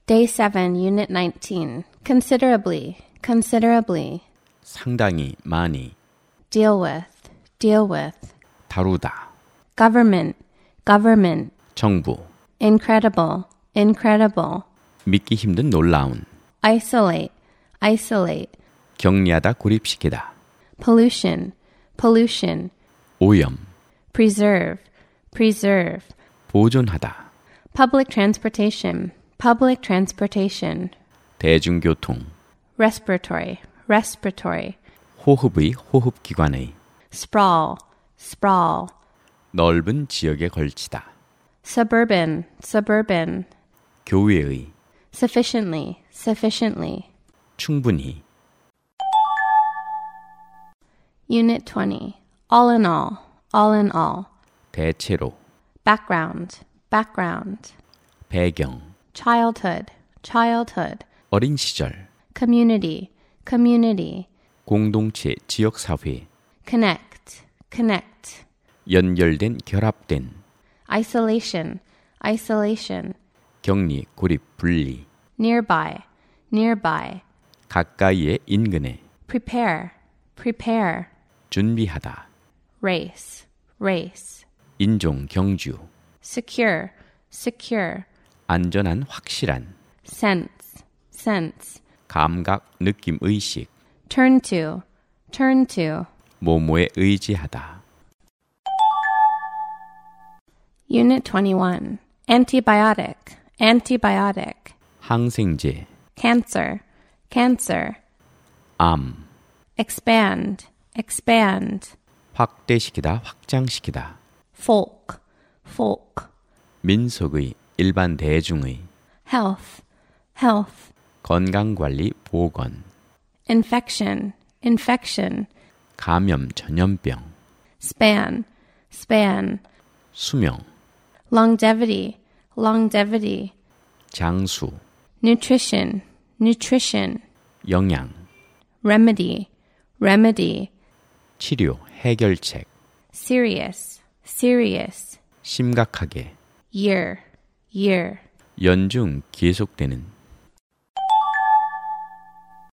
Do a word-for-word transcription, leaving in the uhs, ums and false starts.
Day seven, Unit nineteen. Considerably, considerably. 상당히 많이. Deal with, deal with. 다루다. Government, government. 정부. Incredible, incredible. 믿기 힘든 놀라운. Isolate, isolate. 격리하다 고립시키다. Pollution, pollution. 오염. Preserve, preserve. 보존하다. Public transportation, public transportation. 대중교통. Respiratory, respiratory. 호흡의 호흡기관의. Sprawl, sprawl. 넓은 지역에 걸치다. Suburban, suburban. 교외의. Sufficiently, sufficiently. 충분히. Unit twenty. All in all, all in all. 대체로. Background, background. 배경. Childhood, childhood. 어린 시절. Community, community. 공동체, 지역사회. Connect, connect. 연결된, 결합된. Isolation, isolation. 격리, 고립, 분리. Nearby, nearby. 가까이에, 인근에. Prepare, prepare. 준비하다. Race, race. 인종, 경주. Secure, secure. 안전한, 확실한. Sense, sense. 감각, 느낌, 의식. Turn to, turn to. 뭐뭐에 의지하다. Unit twenty-one. Antibiotic, antibiotic. 항생제. Cancer, cancer. 암. Expand, expand. 확대시키다, 확장시키다. Folk, folk. 민속의, 일반 대중의. Health, health. 건강관리, 보건. Infection, infection. 감염, 전염병. Span, span. 수명. Longevity, longevity. 장수. Nutrition, nutrition. 영양. Remedy, remedy. 치료, 해결책. Serious, serious. 심각하게. Year, year. 연중 계속되는.